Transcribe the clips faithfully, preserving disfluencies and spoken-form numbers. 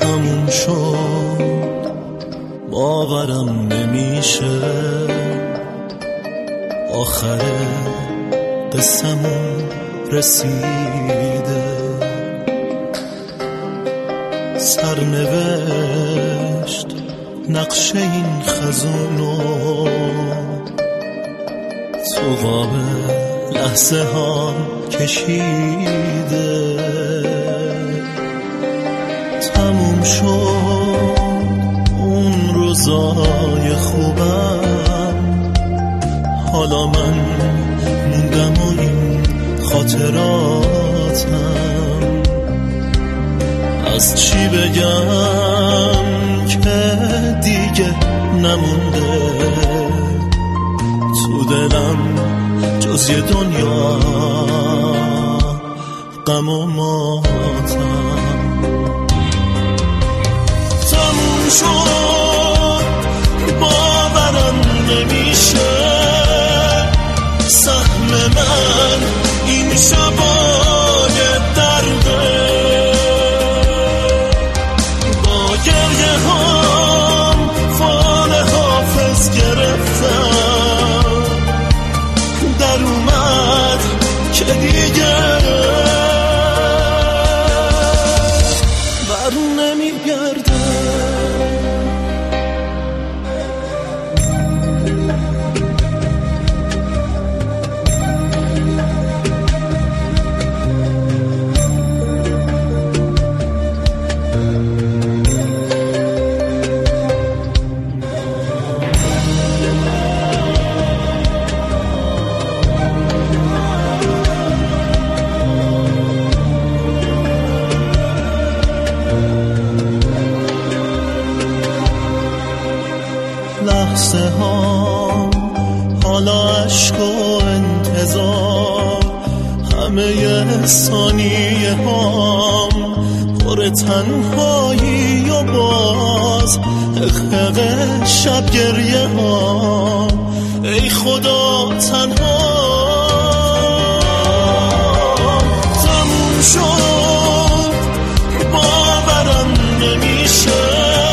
تموم شد باورم نمیشه آخر قصه‌مون رسیده سرنوشت نقشه این خزونو تو قاب لحظه ها کشیده تموم شد اون روزای خوبم حالا من موندم و این خاطراتم از چی بگم که دیگه نمونده تو دلم جز یه دنیا غم و ماتم تموم شد باورم نمیشه سهم من این شبای درده با گریه هم فال حافظ گرفتم در اومد که دیگه بر نمیگرده لحظه ها حالا عشق و انتظار همه ثانیه هام پر تنهایی و باز اخق شب گریه ها ای خدا تنها تموم شد باورم نمیشه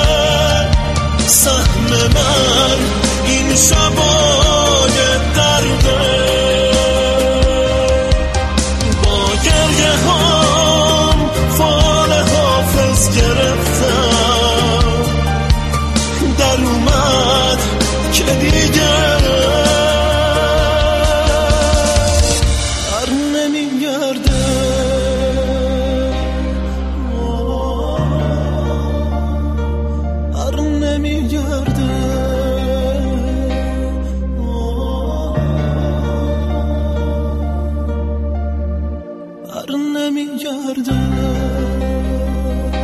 سهم من این شبای درده با گریه هم فال حافظ گرفتم در اومد که دیگه بر نمیگرده بر نمیگرده بر نمیگرده